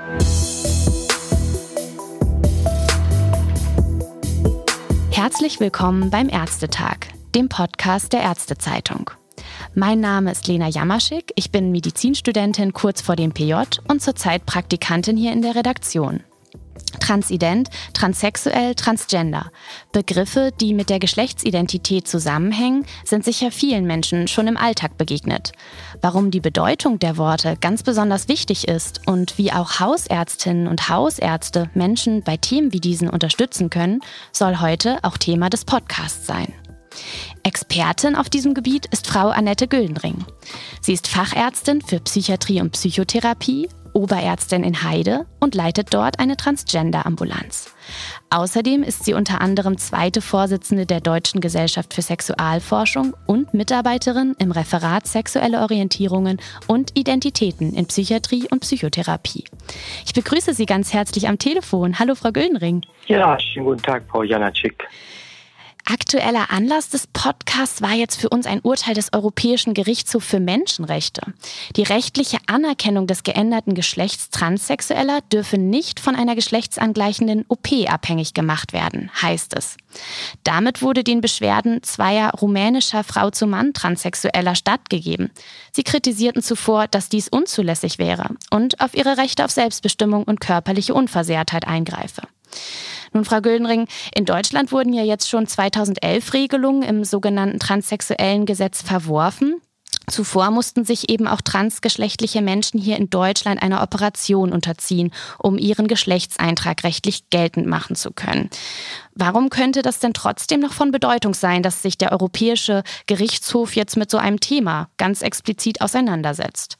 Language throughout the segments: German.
Herzlich willkommen beim Ärztetag, dem Podcast der Ärztezeitung. Mein Name ist Lena Jamaschik, ich bin Medizinstudentin kurz vor dem PJ und zurzeit Praktikantin hier in der Redaktion. Transident, transsexuell, transgender. Begriffe, die mit der Geschlechtsidentität zusammenhängen, sind sicher vielen Menschen schon im Alltag begegnet. Warum die Bedeutung der Worte ganz besonders wichtig ist und wie auch Hausärztinnen und Hausärzte Menschen bei Themen wie diesen unterstützen können, soll heute auch Thema des Podcasts sein. Expertin auf diesem Gebiet ist Frau Annette Güldenring. Sie ist Fachärztin für Psychiatrie und Psychotherapie, Oberärztin in Heide und leitet dort eine Transgender-Ambulanz. Außerdem ist sie unter anderem zweite Vorsitzende der Deutschen Gesellschaft für Sexualforschung und Mitarbeiterin im Referat Sexuelle Orientierungen und Identitäten in Psychiatrie und Psychotherapie. Ich begrüße Sie ganz herzlich am Telefon. Hallo, Frau Güldenring. Ja, schönen guten Tag, Frau Jamaschik. Aktueller Anlass des Podcasts war jetzt für uns ein Urteil des Europäischen Gerichtshofs für Menschenrechte. Die rechtliche Anerkennung des geänderten Geschlechts Transsexueller dürfe nicht von einer geschlechtsangleichenden OP abhängig gemacht werden, heißt es. Damit wurde den Beschwerden zweier rumänischer Frau-zu-Mann-Transsexueller stattgegeben. Sie kritisierten zuvor, dass dies unzulässig wäre und auf ihre Rechte auf Selbstbestimmung und körperliche Unversehrtheit eingreife. Nun, Frau Güldenring, in Deutschland wurden ja jetzt schon 2011 Regelungen im sogenannten transsexuellen Gesetz verworfen. Zuvor mussten sich eben auch transgeschlechtliche Menschen hier in Deutschland einer Operation unterziehen, um ihren Geschlechtseintrag rechtlich geltend machen zu können. Warum könnte das denn trotzdem noch von Bedeutung sein, dass sich der Europäische Gerichtshof jetzt mit so einem Thema ganz explizit auseinandersetzt?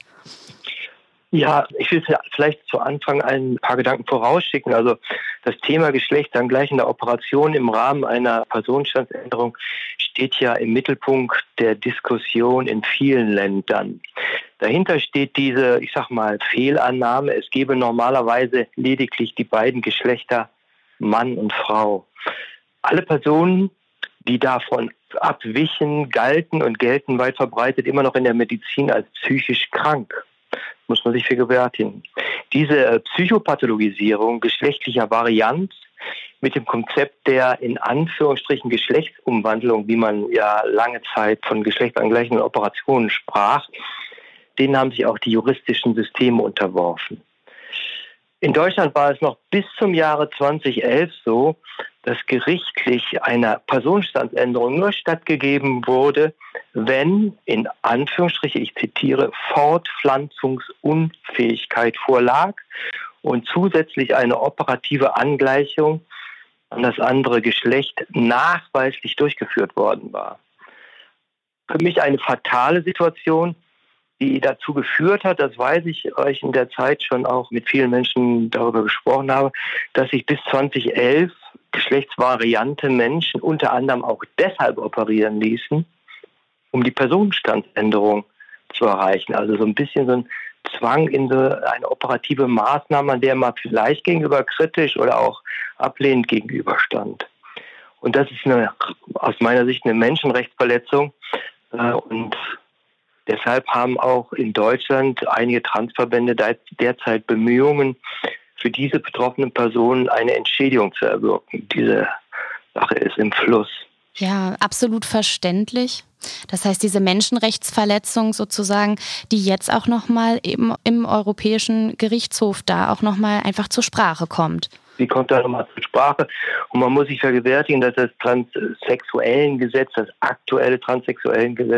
Ja, ich will vielleicht zu Anfang ein paar Gedanken vorausschicken. Also das Thema geschlechtsangleichender Operation im Rahmen einer Personenstandsänderung steht ja im Mittelpunkt der Diskussion in vielen Ländern. Dahinter steht diese, Fehlannahme, es gebe normalerweise lediglich die beiden Geschlechter Mann und Frau. Alle Personen, die davon abwichen, galten und gelten weit verbreitet immer noch in der Medizin als psychisch krank. Muss man sich vergewärtigen. Diese Psychopathologisierung geschlechtlicher Varianz mit dem Konzept der in Anführungsstrichen Geschlechtsumwandlung, wie man ja lange Zeit von geschlechtsangleichenden Operationen sprach, denen haben sich auch die juristischen Systeme unterworfen. In Deutschland war es noch bis zum Jahre 2011 so, dass gerichtlich einer Personenstandsänderung nur stattgegeben wurde, wenn, in Anführungsstrichen, ich zitiere, Fortpflanzungsunfähigkeit vorlag und zusätzlich eine operative Angleichung an das andere Geschlecht nachweislich durchgeführt worden war. Für mich eine fatale Situation, die dazu geführt hat, das weiß ich, weil ich in der Zeit schon auch mit vielen Menschen darüber gesprochen habe, dass sich bis 2011 geschlechtsvariante Menschen unter anderem auch deshalb operieren ließen, um die Personenstandsänderung zu erreichen. Also so ein bisschen so ein Zwang in so eine operative Maßnahme, an der man vielleicht gegenüber kritisch oder auch ablehnend gegenüberstand. Und das ist aus meiner Sicht eine Menschenrechtsverletzung und deshalb haben auch in Deutschland einige Transverbände derzeit Bemühungen, für diese betroffenen Personen eine Entschädigung zu erwirken. Diese Sache ist im Fluss. Ja, absolut verständlich. Das heißt, diese Menschenrechtsverletzung sozusagen, die jetzt auch nochmal eben im Europäischen Gerichtshof da auch nochmal einfach zur Sprache kommt. Sie kommt da nochmal zur Sprache und man muss sich vergewärtigen, dass das Transsexuellengesetz, das aktuelle Transsexuellengesetz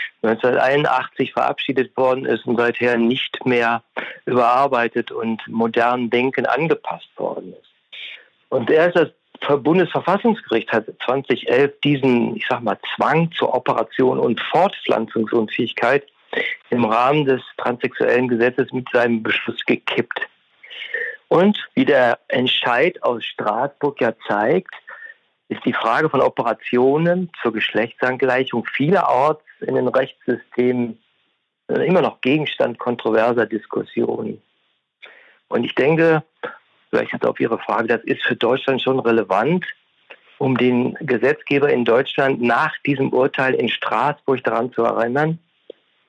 1981 verabschiedet worden ist und seither nicht mehr überarbeitet und modernen Denken angepasst worden ist. Und erst das Bundesverfassungsgericht hat 2011 diesen, Zwang zur Operation und Fortpflanzungsunfähigkeit im Rahmen des transsexuellen Gesetzes mit seinem Beschluss gekippt. Und wie der Entscheid aus Straßburg ja zeigt, ist die Frage von Operationen zur Geschlechtsangleichung vielerorts in den Rechtssystemen immer noch Gegenstand kontroverser Diskussionen. Und ich denke, vielleicht jetzt auf Ihre Frage, das ist für Deutschland schon relevant, um den Gesetzgeber in Deutschland nach diesem Urteil in Straßburg daran zu erinnern,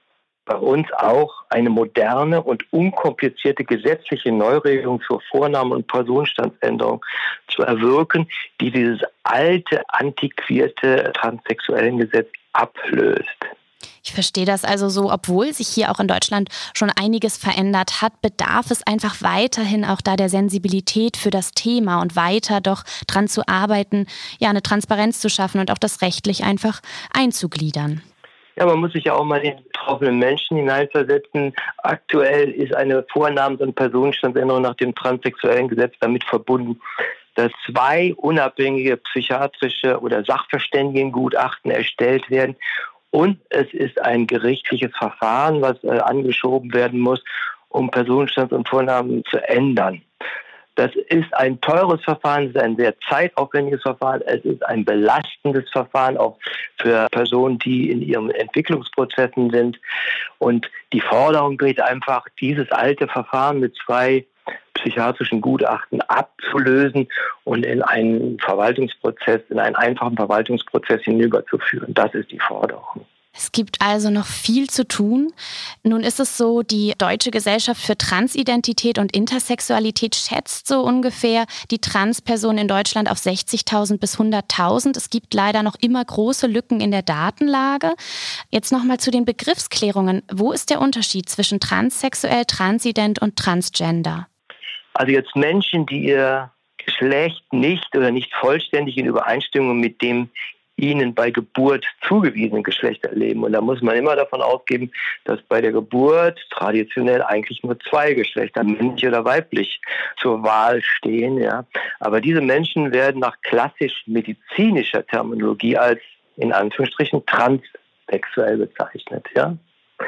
bei uns auch eine moderne und unkomplizierte gesetzliche Neuregelung zur Vorname- und Personenstandsänderung zu erwirken, die dieses alte, antiquierte Transsexuellengesetz ablöst. Ich verstehe das also so, obwohl sich hier auch in Deutschland schon einiges verändert hat, bedarf es einfach weiterhin auch da der Sensibilität für das Thema und weiter doch dran zu arbeiten, ja, eine Transparenz zu schaffen und auch das rechtlich einfach einzugliedern. Ja, man muss sich ja auch mal in den betroffenen Menschen hineinversetzen. Aktuell ist eine Vornamens- und Personenstandsänderung nach dem transsexuellen Gesetz damit verbunden, dass 2 unabhängige psychiatrische oder Sachverständigengutachten erstellt werden. Und es ist ein gerichtliches Verfahren, was angeschoben werden muss, um Personenstands- und Vornamen zu ändern. Das ist ein teures Verfahren, es ist ein sehr zeitaufwendiges Verfahren, es ist ein belastendes Verfahren, auch für Personen, die in ihren Entwicklungsprozessen sind. Und die Forderung geht einfach, dieses alte Verfahren mit 2 psychiatrischen Gutachten abzulösen und in einen Verwaltungsprozess, in einen einfachen Verwaltungsprozess hinüberzuführen. Das ist die Forderung. Es gibt also noch viel zu tun. Nun ist es so, die Deutsche Gesellschaft für Transidentität und Intersexualität schätzt so ungefähr die Transpersonen in Deutschland auf 60.000 bis 100.000. Es gibt leider noch immer große Lücken in der Datenlage. Jetzt nochmal zu den Begriffsklärungen. Wo ist der Unterschied zwischen transsexuell, transident und transgender? Also jetzt Menschen, die ihr Geschlecht nicht oder nicht vollständig in Übereinstimmung mit dem ihnen bei Geburt zugewiesenen Geschlecht erleben. Und da muss man immer davon ausgehen, dass bei der Geburt traditionell eigentlich nur 2 Geschlechter, männlich oder weiblich, zur Wahl stehen. Ja. Aber diese Menschen werden nach klassisch medizinischer Terminologie als, in Anführungsstrichen, transsexuell bezeichnet. Ja.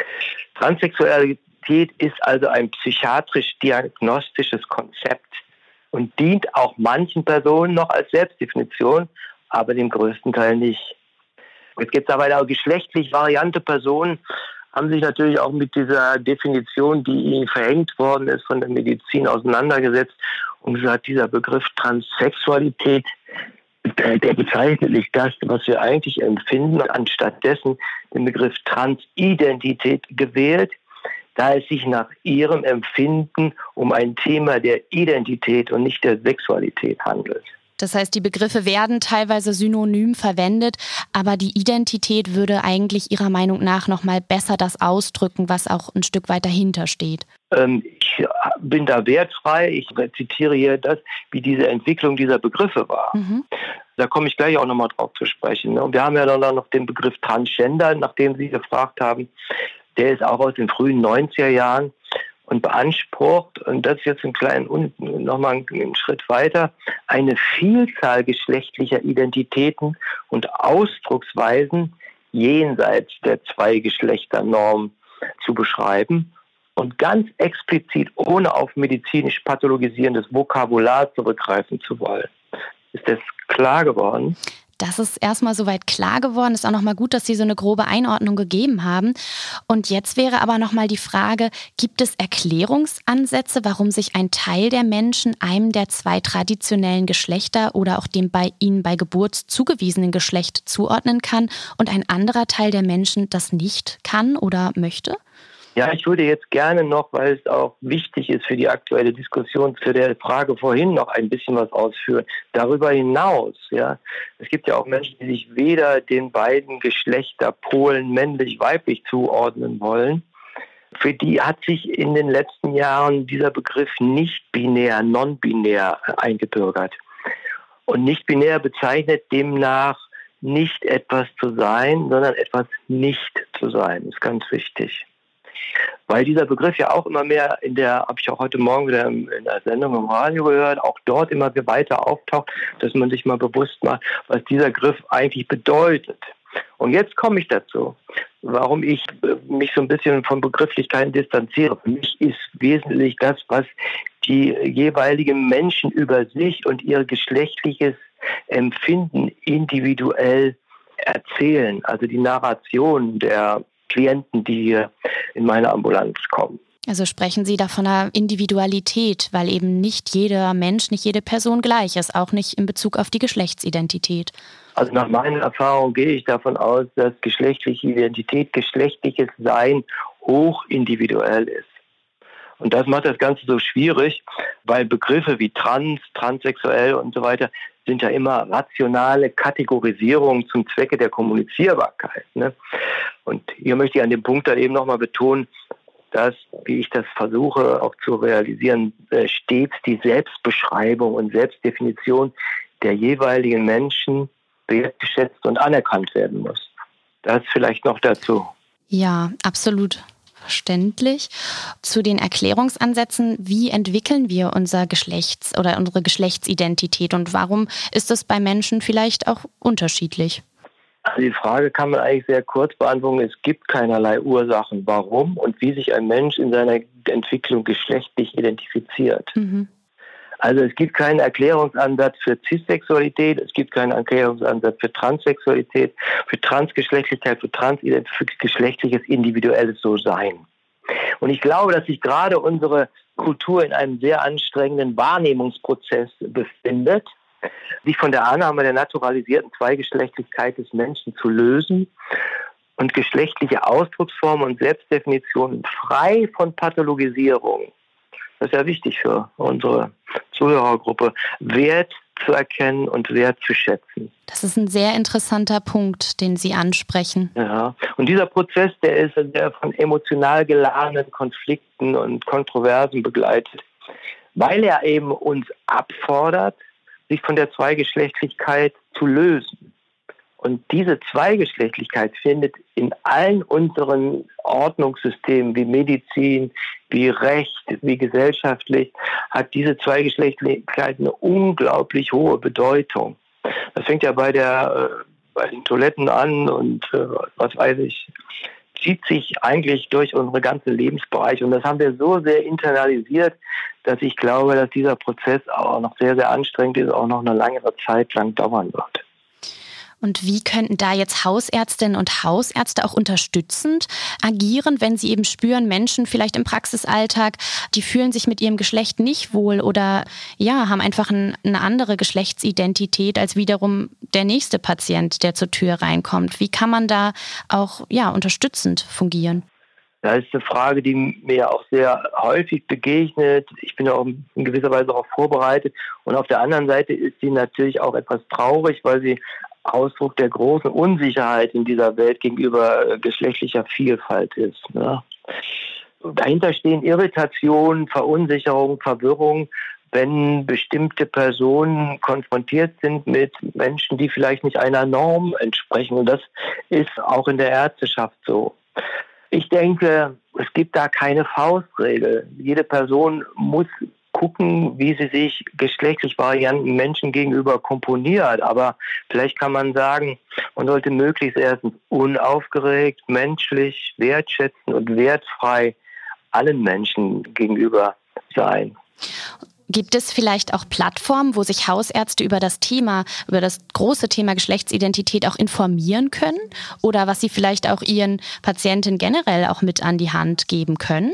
Transsexualität ist also ein psychiatrisch-diagnostisches Konzept und dient auch manchen Personen noch als Selbstdefinition, aber dem größten Teil nicht. Jetzt gibt es aber auch geschlechtlich variante Personen, haben sich natürlich auch mit dieser Definition, die ihnen verhängt worden ist von der Medizin, auseinandergesetzt und gesagt, dieser Begriff Transsexualität, der bezeichnet nicht das, was wir eigentlich empfinden, anstatt dessen den Begriff Transidentität gewählt, da es sich nach ihrem Empfinden um ein Thema der Identität und nicht der Sexualität handelt. Das heißt, die Begriffe werden teilweise synonym verwendet, aber die Identität würde eigentlich Ihrer Meinung nach noch mal besser das ausdrücken, was auch ein Stück weit dahinter steht. Ich bin da wertfrei. Ich rezitiere hier das, wie diese Entwicklung dieser Begriffe war. Da komme ich gleich auch nochmal drauf zu sprechen. Und wir haben ja dann noch den Begriff Transgender, nach dem Sie gefragt haben. Der ist auch aus den frühen 90er Jahren und beansprucht, und das ist jetzt nochmal einen Schritt weiter, eine Vielzahl geschlechtlicher Identitäten und Ausdrucksweisen jenseits der 2-Geschlechternorm zu beschreiben und ganz explizit, ohne auf medizinisch pathologisierendes Vokabular zurückgreifen zu wollen. Ist das klar geworden? Das ist erstmal soweit klar geworden. Ist auch nochmal gut, dass Sie so eine grobe Einordnung gegeben haben. Und jetzt wäre aber nochmal die Frage, gibt es Erklärungsansätze, warum sich ein Teil der Menschen einem der 2 traditionellen Geschlechter oder auch dem bei ihnen bei Geburt zugewiesenen Geschlecht zuordnen kann und ein anderer Teil der Menschen das nicht kann oder möchte? Ja, ich würde jetzt gerne noch, weil es auch wichtig ist für die aktuelle Diskussion, zu der Frage vorhin noch ein bisschen was ausführen. Darüber hinaus, ja, es gibt ja auch Menschen, die sich weder den beiden Geschlechterpolen männlich-weiblich zuordnen wollen. Für die hat sich in den letzten Jahren dieser Begriff nicht-binär, non-binär eingebürgert. Und nicht-binär bezeichnet demnach nicht etwas zu sein, sondern etwas nicht zu sein. Das ist ganz wichtig. Weil dieser Begriff ja auch immer mehr habe ich auch heute Morgen wieder in der Sendung im Radio gehört, auch dort immer weiter auftaucht, dass man sich mal bewusst macht, was dieser Begriff eigentlich bedeutet. Und jetzt komme ich dazu, warum ich mich so ein bisschen von Begrifflichkeiten distanziere. Für mich ist wesentlich das, was die jeweiligen Menschen über sich und ihr geschlechtliches Empfinden individuell erzählen. Also die Narration der Klienten, die hier in meine Ambulanz kommen. Also sprechen Sie da von einer Individualität, weil eben nicht jeder Mensch, nicht jede Person gleich ist, auch nicht in Bezug auf die Geschlechtsidentität. Also nach meiner Erfahrung gehe ich davon aus, dass geschlechtliche Identität, geschlechtliches Sein hochindividuell ist. Und das macht das Ganze so schwierig, weil Begriffe wie trans, transsexuell und so weiter sind ja immer rationale Kategorisierungen zum Zwecke der Kommunizierbarkeit. Ne? Und hier möchte ich an dem Punkt dann eben nochmal betonen, dass, wie ich das versuche auch zu realisieren, stets die Selbstbeschreibung und Selbstdefinition der jeweiligen Menschen wertgeschätzt und anerkannt werden muss. Das vielleicht noch dazu. Ja, absolut verständlich. Zu den Erklärungsansätzen, wie entwickeln wir unser oder unsere Geschlechtsidentität und warum ist es bei Menschen vielleicht auch unterschiedlich? Also die Frage kann man eigentlich sehr kurz beantworten. Es gibt keinerlei Ursachen, warum und wie sich ein Mensch in seiner Entwicklung geschlechtlich identifiziert. Mhm. Also es gibt keinen Erklärungsansatz für Cissexualität, es gibt keinen Erklärungsansatz für Transsexualität, für Transgeschlechtlichkeit, für geschlechtliches individuelles So-Sein. Und ich glaube, dass sich gerade unsere Kultur in einem sehr anstrengenden Wahrnehmungsprozess befindet, sich von der Annahme der naturalisierten Zweigeschlechtlichkeit des Menschen zu lösen und geschlechtliche Ausdrucksformen und Selbstdefinitionen frei von Pathologisierung, das ist ja wichtig für unsere Zuhörergruppe, wert zu erkennen und wert zu schätzen. Das ist ein sehr interessanter Punkt, den Sie ansprechen. Ja, und dieser Prozess, der ist sehr von emotional geladenen Konflikten und Kontroversen begleitet, weil er eben uns abfordert, sich von der Zweigeschlechtlichkeit zu lösen. Und diese Zweigeschlechtlichkeit findet in allen unseren Ordnungssystemen wie Medizin, wie Recht, wie gesellschaftlich, hat diese Zweigeschlechtlichkeit eine unglaublich hohe Bedeutung. Das fängt ja bei den Toiletten an und was weiß ich, zieht sich eigentlich durch unsere ganzen Lebensbereiche. Und das haben wir so sehr internalisiert, dass ich glaube, dass dieser Prozess auch noch sehr, sehr anstrengend ist, auch noch eine längere Zeit lang dauern wird. Und wie könnten da jetzt Hausärztinnen und Hausärzte auch unterstützend agieren, wenn sie eben spüren, Menschen vielleicht im Praxisalltag, die fühlen sich mit ihrem Geschlecht nicht wohl oder ja, haben einfach eine andere Geschlechtsidentität als wiederum der nächste Patient, der zur Tür reinkommt. Wie kann man da auch unterstützend fungieren? Das ist eine Frage, die mir auch sehr häufig begegnet. Ich bin auch in gewisser Weise darauf vorbereitet. Und auf der anderen Seite ist sie natürlich auch etwas traurig, weil sie Ausdruck der großen Unsicherheit in dieser Welt gegenüber geschlechtlicher Vielfalt ist. Ne? Dahinter stehen Irritation, Verunsicherung, Verwirrung, wenn bestimmte Personen konfrontiert sind mit Menschen, die vielleicht nicht einer Norm entsprechen. Und das ist auch in der Ärzteschaft so. Ich denke, es gibt da keine Faustregel. Jede Person muss gucken, wie sie sich geschlechtlich varianten Menschen gegenüber komponiert. Aber vielleicht kann man sagen, man sollte möglichst erstens unaufgeregt, menschlich, wertschätzend und wertfrei allen Menschen gegenüber sein. Gibt es vielleicht auch Plattformen, wo sich Hausärzte über das große Thema Geschlechtsidentität auch informieren können? Oder was sie vielleicht auch ihren Patienten generell auch mit an die Hand geben können?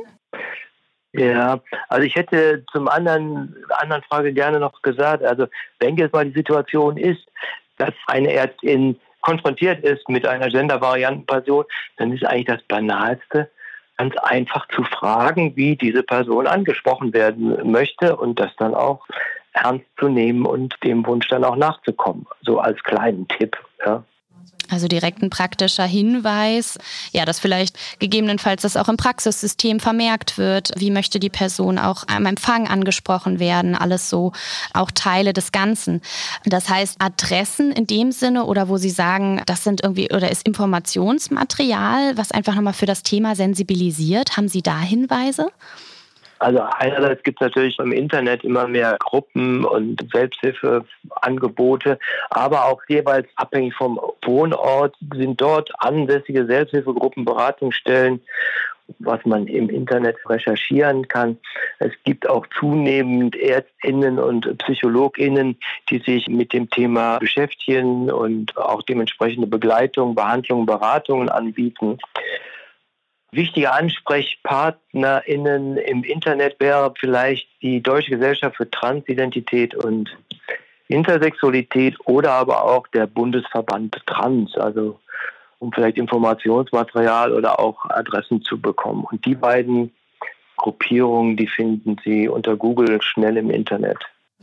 Ja, also ich hätte zum anderen Frage gerne noch gesagt, also wenn jetzt mal die Situation ist, dass eine Ärztin konfrontiert ist mit einer gendervarianten Person, dann ist eigentlich das Banalste, ganz einfach zu fragen, wie diese Person angesprochen werden möchte und das dann auch ernst zu nehmen und dem Wunsch dann auch nachzukommen, so als kleinen Tipp, ja. Also direkt ein praktischer Hinweis, ja, dass vielleicht gegebenenfalls das auch im Praxissystem vermerkt wird. Wie möchte die Person auch am Empfang angesprochen werden? Alles so auch Teile des Ganzen. Das heißt, Adressen in dem Sinne oder wo Sie sagen, das sind irgendwie oder ist Informationsmaterial, was einfach nochmal für das Thema sensibilisiert. Haben Sie da Hinweise? Also einerseits gibt es natürlich im Internet immer mehr Gruppen und Selbsthilfeangebote, aber auch jeweils abhängig vom Wohnort sind dort ansässige Selbsthilfegruppen, Beratungsstellen, was man im Internet recherchieren kann. Es gibt auch zunehmend ÄrztInnen und PsychologInnen, die sich mit dem Thema beschäftigen und auch dementsprechende Begleitung, Behandlung, Beratungen anbieten. Wichtige AnsprechpartnerInnen im Internet wäre vielleicht die Deutsche Gesellschaft für Transidentität und Intersexualität oder aber auch der Bundesverband Trans. Also um vielleicht Informationsmaterial oder auch Adressen zu bekommen. Und die beiden Gruppierungen, die finden Sie unter Google schnell im Internet.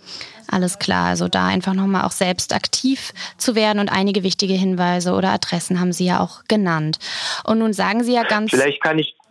Alles klar, also da einfach nochmal auch selbst aktiv zu werden und einige wichtige Hinweise oder Adressen haben Sie ja auch genannt. Und nun sagen Sie ja ganz... Vielleicht kann ich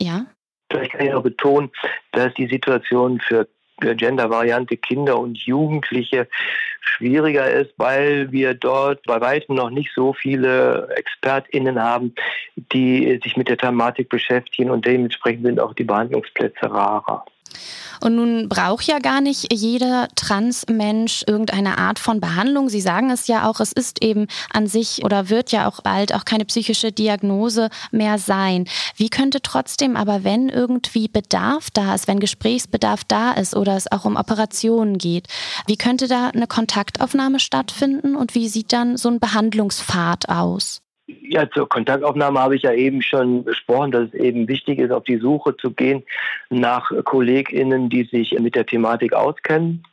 noch betonen, dass die Situation für gendervariante Kinder und Jugendliche schwieriger ist, weil wir dort bei weitem noch nicht so viele ExpertInnen haben, die sich mit der Thematik beschäftigen und dementsprechend sind auch die Behandlungsplätze rarer. Und nun braucht ja gar nicht jeder Transmensch irgendeine Art von Behandlung. Sie sagen es ja auch, es ist eben an sich oder wird ja auch bald auch keine psychische Diagnose mehr sein. Wie könnte trotzdem aber, wenn irgendwie Bedarf da ist, wenn Gesprächsbedarf da ist oder es auch um Operationen geht, wie könnte da eine Kontaktaufnahme stattfinden und wie sieht dann so ein Behandlungspfad aus? Ja, zur Kontaktaufnahme habe ich ja eben schon besprochen, dass es eben wichtig ist, auf die Suche zu gehen nach KollegInnen, die sich mit der Thematik auskennen.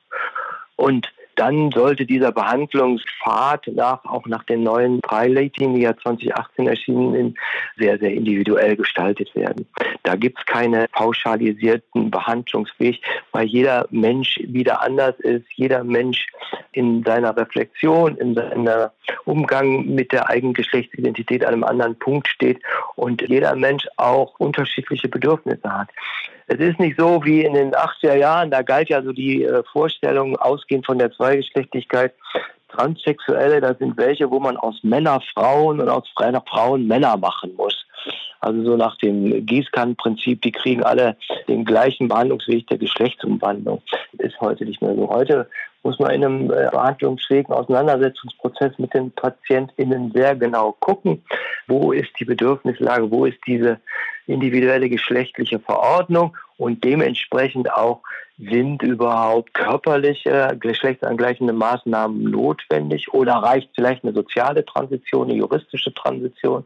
Und dann sollte dieser Behandlungspfad auch nach den neuen 3 Leitlinien, die ja 2018 erschienen sind, sehr, sehr individuell gestaltet werden. Da gibt es keine pauschalisierten Behandlungsweg, weil jeder Mensch wieder anders ist, jeder Mensch in seiner Reflexion, in seinem Umgang mit der eigenen Geschlechtsidentität an einem anderen Punkt steht und jeder Mensch auch unterschiedliche Bedürfnisse hat. Es ist nicht so wie in den 80er Jahren, da galt ja so die Vorstellung, ausgehend von der Zweigeschlechtlichkeit, Transsexuelle, das sind welche, wo man aus Männer Frauen und aus Frauen Männer machen muss. Also so nach dem Gießkannenprinzip, die kriegen alle den gleichen Behandlungsweg der Geschlechtsumwandlung. Das ist heute nicht mehr so. Heute muss man in einem behandlungsfähigen Auseinandersetzungsprozess mit den PatientInnen sehr genau gucken, wo ist die Bedürfnislage, wo ist diese individuelle geschlechtliche Verordnung und dementsprechend auch, sind überhaupt körperliche, geschlechtsangleichende Maßnahmen notwendig oder reicht vielleicht eine soziale Transition, eine juristische Transition?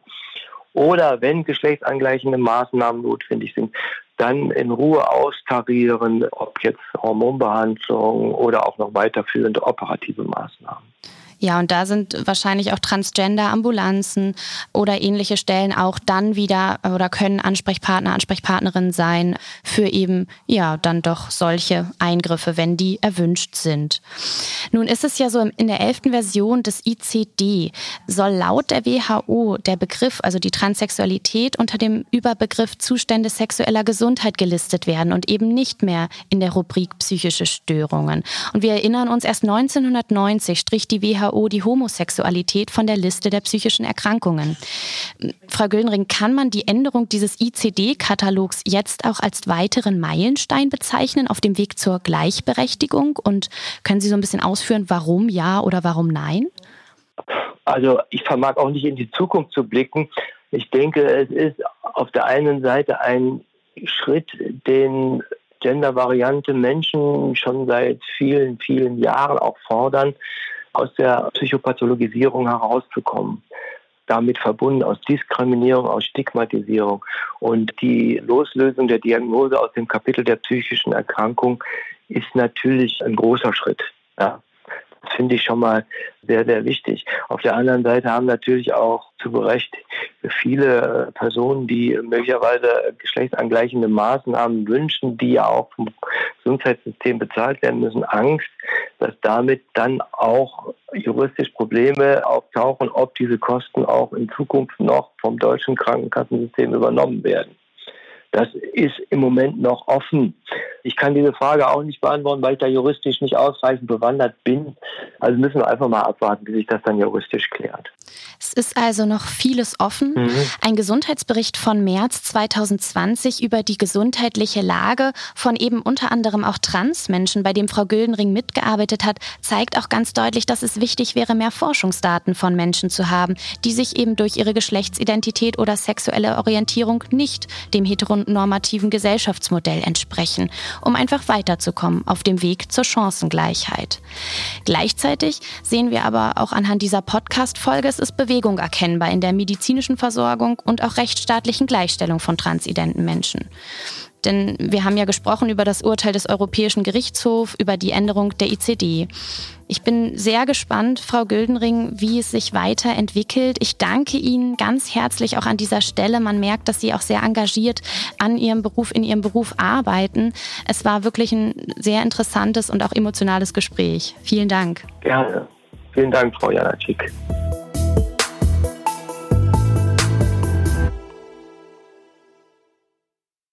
Oder wenn geschlechtsangleichende Maßnahmen notwendig sind, dann in Ruhe austarieren, ob jetzt Hormonbehandlung oder auch noch weiterführende operative Maßnahmen. Ja, und da sind wahrscheinlich auch Transgender-Ambulanzen oder ähnliche Stellen auch dann wieder oder können Ansprechpartner, Ansprechpartnerinnen sein für eben, ja, dann doch solche Eingriffe, wenn die erwünscht sind. Nun ist es ja so, in der 11. Version des ICD soll laut der WHO der Begriff, also die Transsexualität, unter dem Überbegriff Zustände sexueller Gesundheit gelistet werden und eben nicht mehr in der Rubrik psychische Störungen. Und wir erinnern uns, erst 1990 strich die WHO die Homosexualität von der Liste der psychischen Erkrankungen. Frau Güldenring, kann man die Änderung dieses ICD-Katalogs jetzt auch als weiteren Meilenstein bezeichnen auf dem Weg zur Gleichberechtigung? Und können Sie so ein bisschen ausführen, warum ja oder warum nein? Also ich vermag auch nicht in die Zukunft zu blicken. Ich denke, es ist auf der einen Seite ein Schritt, den gendervariante Menschen schon seit vielen, vielen Jahren auch fordern, aus der Psychopathologisierung herauszukommen. Damit verbunden aus Diskriminierung, aus Stigmatisierung. Und die Loslösung der Diagnose aus dem Kapitel der psychischen Erkrankung ist natürlich ein großer Schritt. Ja. Das finde ich schon mal sehr, sehr wichtig. Auf der anderen Seite haben natürlich auch zu Recht viele Personen, die möglicherweise geschlechtsangleichende Maßnahmen wünschen, die ja auch vom Gesundheitssystem bezahlt werden müssen, Angst, dass damit dann auch juristisch Probleme auftauchen, ob diese Kosten auch in Zukunft noch vom deutschen Krankenkassensystem übernommen werden. Das ist im Moment noch offen. Ich kann diese Frage auch nicht beantworten, weil ich da juristisch nicht ausreichend bewandert bin. Also müssen wir einfach mal abwarten, bis sich das dann juristisch klärt. Es ist also noch vieles offen. Ein Gesundheitsbericht von März 2020 über die gesundheitliche Lage von eben unter anderem auch Transmenschen, bei dem Frau Güldenring mitgearbeitet hat, zeigt auch ganz deutlich, dass es wichtig wäre, mehr Forschungsdaten von Menschen zu haben, die sich eben durch ihre Geschlechtsidentität oder sexuelle Orientierung nicht dem heteronormativen Gesellschaftsmodell entsprechen, um einfach weiterzukommen auf dem Weg zur Chancengleichheit. Gleichzeitig sehen wir aber auch anhand dieser Podcast-Folge, es ist Bewegung erkennbar in der medizinischen Versorgung und auch rechtsstaatlichen Gleichstellung von transidenten Menschen. Denn wir haben ja gesprochen über das Urteil des Europäischen Gerichtshofs, über die Änderung der ICD. Ich bin sehr gespannt, Frau Güldenring, wie es sich weiterentwickelt. Ich danke Ihnen ganz herzlich auch an dieser Stelle. Man merkt, dass Sie auch sehr engagiert in Ihrem Beruf arbeiten. Es war wirklich ein sehr interessantes und auch emotionales Gespräch. Vielen Dank. Gerne. Vielen Dank, Frau Janaschik.